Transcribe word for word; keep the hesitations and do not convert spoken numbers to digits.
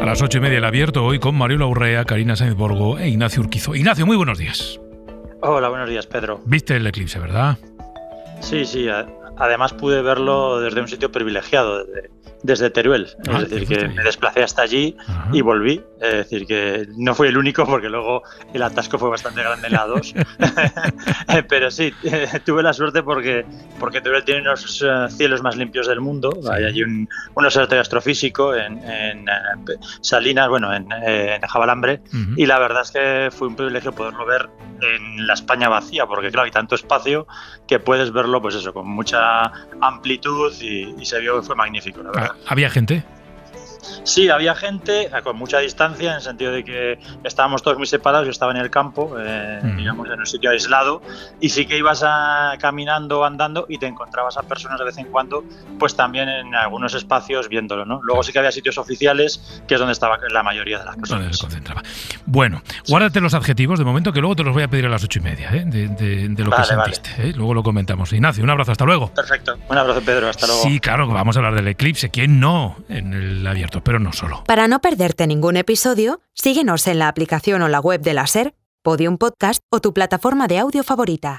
las ocho y media el abierto, hoy con Mariola Urrea, Karina Sainz Borgo e Ignacio Urquizo. Ignacio, muy buenos días. Hola, buenos días, Pedro. ¿Viste el eclipse, verdad? Sí, sí. Además pude verlo desde un sitio privilegiado, desde, desde Teruel. Ah, es decir, que me desplacé hasta allí. Ajá. Y volví. Es decir, que no fui el único porque luego el atasco fue bastante grande en la A dos. Pero sí, tuve la suerte porque, porque Teruel tiene unos cielos más limpios del mundo. Sí. Hay allí un, un observatorio astrofísico en, en Salinas, bueno, en, en Javalambre. Uh-huh. Y la verdad es que fue un privilegio poderlo ver en la España vacía, porque claro, hay tanto espacio que puedes verlo, pues eso, con mucha amplitud y, y se vio que fue magnífico, la verdad. ¿Había gente? Sí, había gente con mucha distancia, en el sentido de que estábamos todos muy separados. Yo estaba en el campo, eh, mm. digamos, en un sitio aislado, y sí que ibas a, caminando o andando y te encontrabas a personas de vez en cuando, pues también en algunos espacios viéndolo, ¿no? Luego sí que había sitios oficiales, que es donde estaba la mayoría de las personas. Donde se concentraba. Bueno, guárdate los adjetivos de momento, que luego te los voy a pedir a las ocho y media, ¿eh? de, de, de lo vale, que sentiste. Vale. ¿eh? Luego lo comentamos. Ignacio, un abrazo, hasta luego. Perfecto, un abrazo, Pedro, hasta luego. Sí, claro, vamos a hablar del eclipse. ¿Quién no? En el abierto, pero no solo. Para no perderte ningún episodio, síguenos en la aplicación o la web de la SER, Podium Podcast o tu plataforma de audio favorita.